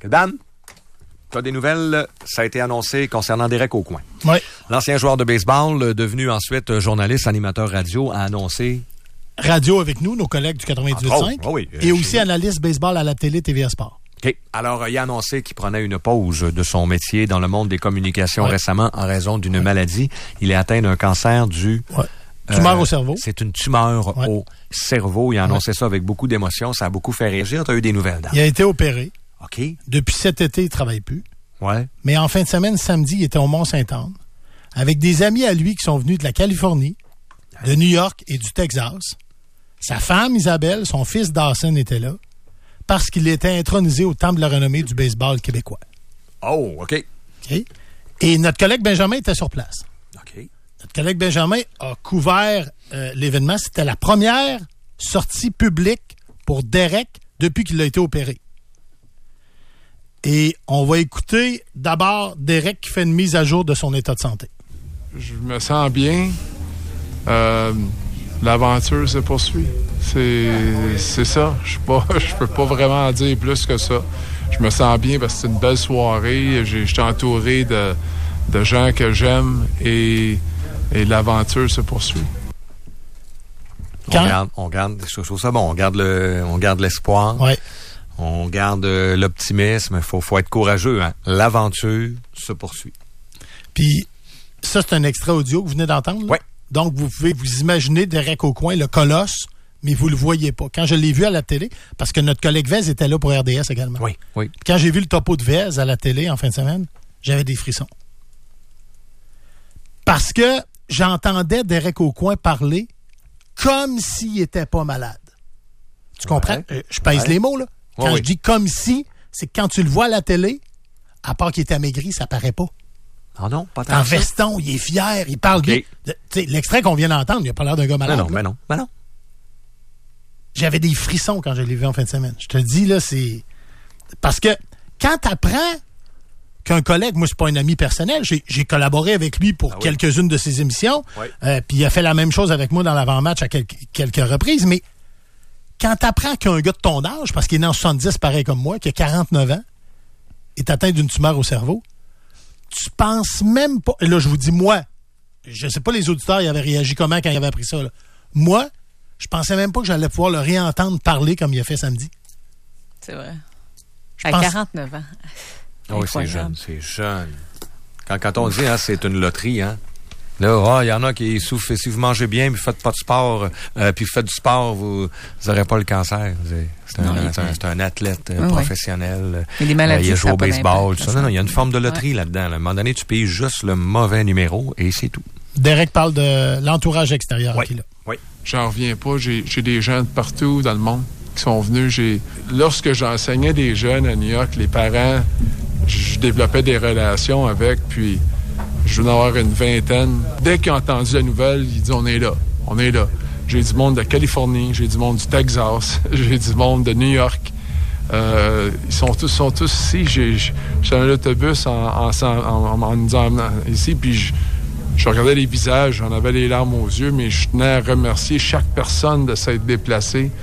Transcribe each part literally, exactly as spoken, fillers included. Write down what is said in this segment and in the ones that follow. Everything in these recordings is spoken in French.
cinq. Dan, tu as des nouvelles, ça a été annoncé concernant Derek Aucoin. Oui. L'ancien joueur de baseball, devenu ensuite journaliste, animateur radio, a annoncé... Radio avec nous, nos collègues du quatre-vingt-dix-huit virgule cinq. Oh, oui, euh, et aussi analyste baseball à la télé T V A Sport. OK. Alors, il a annoncé qu'il prenait une pause de son métier dans le monde des communications ouais. récemment en raison d'une ouais. maladie. Il est atteint d'un cancer du... Ouais. Tumeur euh, au cerveau. C'est une tumeur ouais. au cerveau. Il a annoncé ouais. ça avec beaucoup d'émotion. Ça a beaucoup fait réagir. Tu as eu des nouvelles, Dan? Il a été opéré. OK. Depuis cet été, il ne travaille plus. Ouais. Mais en fin de semaine, samedi, il était au Mont-Saint-Anne avec des amis à lui qui sont venus de la Californie, de New York et du Texas. Sa femme, Isabelle, son fils Dawson étaient là parce qu'il était intronisé au temple de la renommée du baseball québécois. Oh, OK. OK. Et notre collègue Benjamin était sur place. OK. Notre collègue Benjamin a couvert euh, l'événement. C'était la première sortie publique pour Derek depuis qu'il a été opéré. Et on va écouter d'abord Derek qui fait une mise à jour de son état de santé. Je me sens bien. Euh, l'aventure se poursuit. C'est, c'est ça. Je ne peux pas vraiment en dire plus que ça. Je me sens bien parce que c'est une belle soirée. J'ai, je suis entouré de, de gens que j'aime et, et l'aventure se poursuit. On garde, on garde, je trouve ça bon. On garde le, on garde l'espoir. Ouais. On garde euh, l'optimisme. Il faut, faut être courageux. Hein. L'aventure se poursuit. Puis, ça, c'est un extrait audio que vous venez d'entendre? Oui. Donc, vous pouvez vous imaginer Derek Aucoin, le colosse, mais vous le voyez pas. Quand je l'ai vu à la télé, parce que notre collègue Vez était là pour R D S également. Oui, oui. Puis quand j'ai vu le topo de Vez à la télé en fin de semaine, j'avais des frissons. Parce que j'entendais Derek Aucoin parler comme s'il était pas malade. Tu comprends? Ouais. Je pèse ouais. les mots, là. Quand ouais, je oui. dis comme si, c'est que quand tu le vois à la télé, à part qu'il est amaigri, ça paraît pas. Ah non, pas tant En que ça. veston, il est fier, il parle okay. bien. Tu sais, l'extrait qu'on vient d'entendre, il a pas l'air d'un gars malade. Non, non, mais non, mais non. J'avais des frissons quand je l'ai vu en fin de semaine. Je te le dis, là, c'est... Parce que quand tu apprends qu'un collègue, moi, c'est pas un ami personnel, j'ai, j'ai collaboré avec lui pour ah oui. quelques-unes de ses émissions, oui. euh, puis il a fait la même chose avec moi dans l'avant-match à quelques, quelques reprises, mais quand tu apprends qu'un gars de ton âge, parce qu'il est né en soixante-dix, pareil comme moi, qui a quarante-neuf ans, est atteint d'une tumeur au cerveau, tu penses même pas... Là, je vous dis, moi, je sais pas les auditeurs, ils avaient réagi comment quand ils avaient appris ça, là. Moi, je pensais même pas que j'allais pouvoir le réentendre parler comme il a fait samedi. C'est vrai. Je à pense... quarante-neuf ans. Oh oui, c'est jeune, c'est jeune. Quand, quand on dit, hein, c'est une loterie, hein. Là, il oh, y en a qui souffrent. Si vous mangez bien, puis vous faites pas de sport, euh, puis vous faites du sport, vous n'aurez pas le cancer. C'est, c'est, un, non, c'est, un, c'est un athlète euh, oui, professionnel. Mais les maladies, euh, il a joué au baseball. Ça, non, non, il y a une forme de loterie ouais. là-dedans. Là. À un moment donné, tu payes juste le mauvais numéro et c'est tout. Derek parle de l'entourage extérieur oui. qu'il a. Oui. J'en reviens pas. J'ai, j'ai des gens de partout dans le monde qui sont venus. J'ai, lorsque j'enseignais des jeunes à New York, les parents, je développais des relations avec, puis je venais avoir une vingtaine. Dès qu'ils ont entendu la nouvelle, ils disent « On est là, on est là ». J'ai du monde de Californie, j'ai du monde du Texas, j'ai du monde de New York. Euh, ils sont tous, sont tous ici. J'ai, j'ai, j'ai un autobus en, en, en, en nous emmenant ici, puis je, je regardais les visages, j'en avais les larmes aux yeux, mais je tenais à remercier chaque personne de s'être déplacée.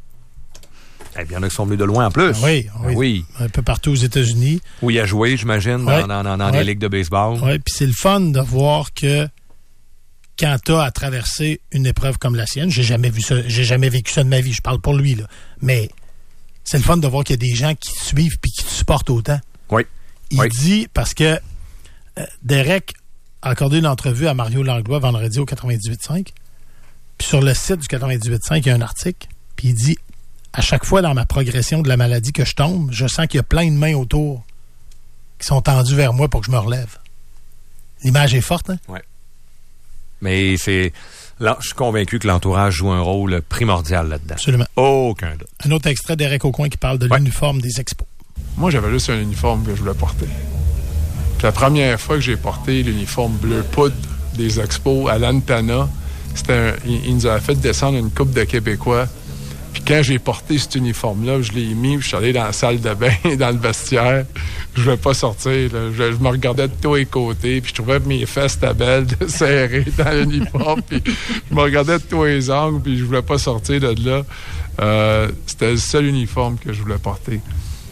Eh bien, il y en a qui sont venus de loin en plus. Oui, oui. oui. Un peu partout aux États-Unis. Où il a joué, j'imagine, ouais. dans, dans, dans ouais. des ligues de baseball. Oui, puis c'est le fun de voir que quand tu as à traverser une épreuve comme la sienne, j'ai jamais vu ça, j'ai jamais vécu ça de ma vie, je parle pour lui, là. Mais c'est le fun de voir qu'il y a des gens qui te suivent puis qui te supportent autant. Oui. Il oui. dit, parce que euh, Derek a accordé une entrevue à Mario Langlois vendredi au quatre-vingt-dix-huit cinq. Puis sur le site du quatre-vingt-dix-huit cinq, il y a un article. Puis il dit, à chaque fois dans ma progression de la maladie que je tombe, je sens qu'il y a plein de mains autour qui sont tendues vers moi pour que je me relève. L'image est forte, hein? Oui. Mais c'est... Là, je suis convaincu que l'entourage joue un rôle primordial là-dedans. Absolument. Aucun doute. Un autre extrait d'Eric Aucoin qui parle de ouais. l'uniforme des expos. Moi, j'avais juste un uniforme que je voulais porter. Puis la première fois que j'ai porté l'uniforme bleu poudre des expos à Lantana, c'était un, il, il nous a fait descendre une coupe de Québécois. Puis quand j'ai porté cet uniforme-là, je l'ai mis, puis je suis allé dans la salle de bain, dans le vestiaire. Je ne voulais pas sortir. Là. Je, je me regardais de tous les côtés, puis je trouvais que mes fesses étaient belles, serrées dans l'uniforme. Puis je me regardais de tous les angles, puis je ne voulais pas sortir de là. Euh, c'était le seul uniforme que je voulais porter.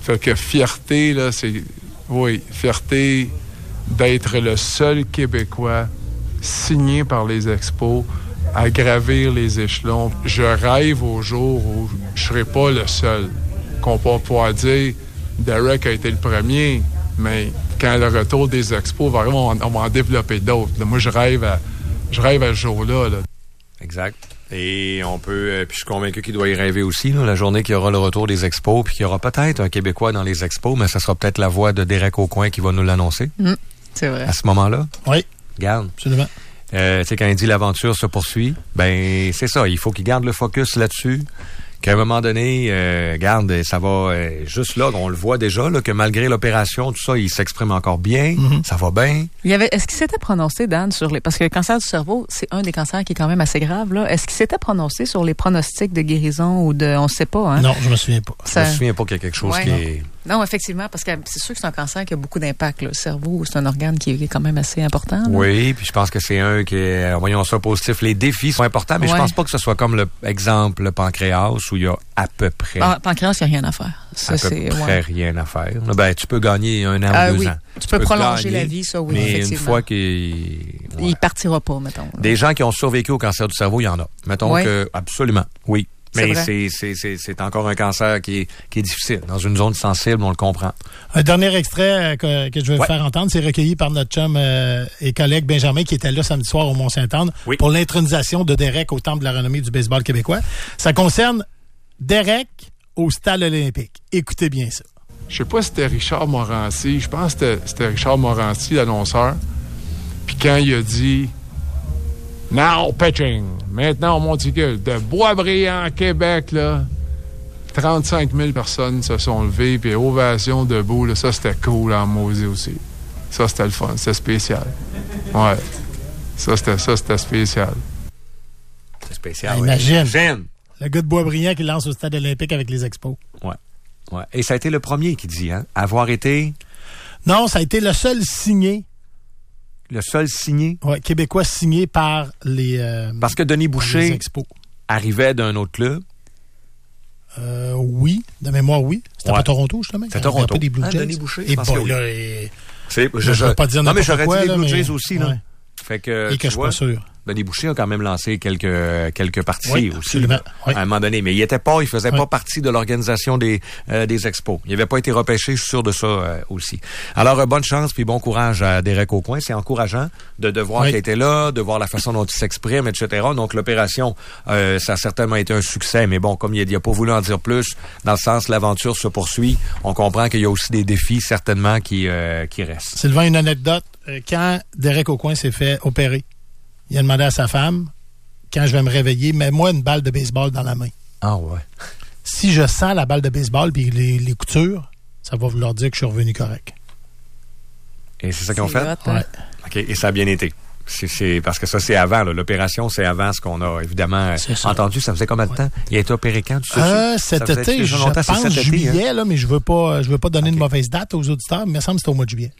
Fait que fierté, là, c'est... Oui, fierté d'être le seul Québécois signé par les Expos à gravir les échelons. Je rêve au jour où je serai pas le seul. Qu'on va pouvoir dire, Derek a été le premier, mais quand le retour des Expos va arriver, on, on va en développer d'autres. Là, moi, je rêve à, je rêve à ce jour-là. Là. Exact. Et on peut, euh, puis je suis convaincu qu'il doit y rêver aussi, là, la journée qu'il y aura le retour des Expos, puis qu'il y aura peut-être un Québécois dans les Expos, mais ça sera peut-être la voix de Derek Aucoin qui va nous l'annoncer. Mmh, c'est vrai. À ce moment-là. Oui. Garde. Absolument. Euh, tu sais, quand il dit l'aventure se poursuit, ben c'est ça. Il faut qu'il garde le focus là-dessus. Qu'à un moment donné, euh, garde, ça va euh, juste là, on le voit déjà, là, que malgré l'opération, tout ça, il s'exprime encore bien, mm-hmm. ça va bien. Il y avait, est-ce qu'il s'était prononcé, Dan, sur les... Parce que le cancer du cerveau, c'est un des cancers qui est quand même assez grave, là. Est-ce qu'il s'était prononcé sur les pronostics de guérison ou de... On ne sait pas, hein? Non, je me souviens pas. Ça... Je me souviens pas qu'il y a quelque chose ouais, qui non. est... Non, effectivement, parce que c'est sûr que c'est un cancer qui a beaucoup d'impact. Là. Le cerveau, c'est un organe qui est quand même assez important. Là. Oui, puis je pense que c'est un qui est, voyons ça, positif. Les défis sont importants, mais ouais. je pense pas que ce soit comme l'exemple, le pancréas, où il y a à peu près... Ah, pancréas, il n'y a rien à faire. Ça, à peu c'est, près ouais. rien à faire. Ben, tu peux gagner un an euh, ou deux oui. ans. Tu, tu peux, peux prolonger gagner, la vie, ça, oui, mais effectivement. une fois qu'il... Ouais. Il partira pas, mettons. Là. Des gens qui ont survécu au cancer du cerveau, il y en a. Mettons ouais. que, absolument, oui. Mais c'est, c'est, c'est, c'est encore un cancer qui est, qui est difficile. Dans une zone sensible, on le comprend. Un dernier extrait que, que je vais ouais. vous faire entendre, c'est recueilli par notre chum euh, et collègue Benjamin, qui était là samedi soir au Mont-Saint-Anne oui. pour l'intronisation de Derek au Temple de la renommée du baseball québécois. Ça concerne Derek au Stade olympique. Écoutez bien ça. Je sais pas si c'était Richard Morancy. Je pense que c'était, c'était Richard Morancy, l'annonceur. Puis quand il a dit... Now pitching. Maintenant, on monticule. De Boisbriand, Québec, là, trente-cinq mille personnes se sont levées, puis ovation debout, là, ça, c'était cool en maudit aussi. Ça, c'était le fun. C'était spécial. Ouais. Ça, c'était, ça, c'était spécial. C'est spécial, ben, oui. Imagine. Imagine. Le gars de Boisbriand qui lance au Stade olympique avec les Expos. Ouais. Ouais. Et ça a été le premier qui dit, hein, avoir été... Non, ça a été le seul signé. Le seul signé? Oui, québécois signé par les euh, Parce que Denis Boucher arrivait d'un autre club. Euh, oui, de mémoire, oui. C'était ouais. pas Toronto, justement. C'était Toronto. Pas des Blue Jays. Ah, Denis Boucher, et je pense bon, que oui. là, et... C'est, je, je, je veux pas dire non, mais j'aurais quoi, dit les Blue là, Jays mais... aussi, là. Ouais. Fait que, et que je suis pas sûr. Denis Boucher a quand même lancé quelques quelques parties oui, aussi absolument. Oui. à un moment donné, mais il était pas, il faisait oui. pas partie de l'organisation des euh, des expos. Il avait pas été repêché, je suis sûr de ça euh, aussi. Alors euh, bonne chance puis bon courage à Derek Aucoin, c'est encourageant de, de voir oui. qu'il était là, de voir la façon dont il s'exprime, et cetera. Donc l'opération, euh, ça a certainement été un succès, mais bon, comme il, il a pas voulu en dire plus, dans le sens l'aventure se poursuit, on comprend qu'il y a aussi des défis certainement qui euh, qui restent. Sylvain, une anecdote, quand Derek Aucoin s'est fait opérer, il a demandé à sa femme, quand je vais me réveiller, mets-moi une balle de baseball dans la main. Ah ouais. Si je sens la balle de baseball puis les, les coutures, ça va vouloir dire que je suis revenu correct. Et c'est ça qu'ils ont fait? Hot, hein? Ouais. OK. Et ça a bien été. C'est, c'est parce que ça, c'est avant. Là. L'opération, c'est avant ce qu'on a évidemment ça. entendu. Ça faisait combien de ouais. temps? Il a été opéré quand? Tu sais, euh, cet été, je pense cet juillet, été, hein? là, mais je veux pas, je veux pas donner okay. une mauvaise date aux auditeurs, mais il me semble que c'était au mois de juillet.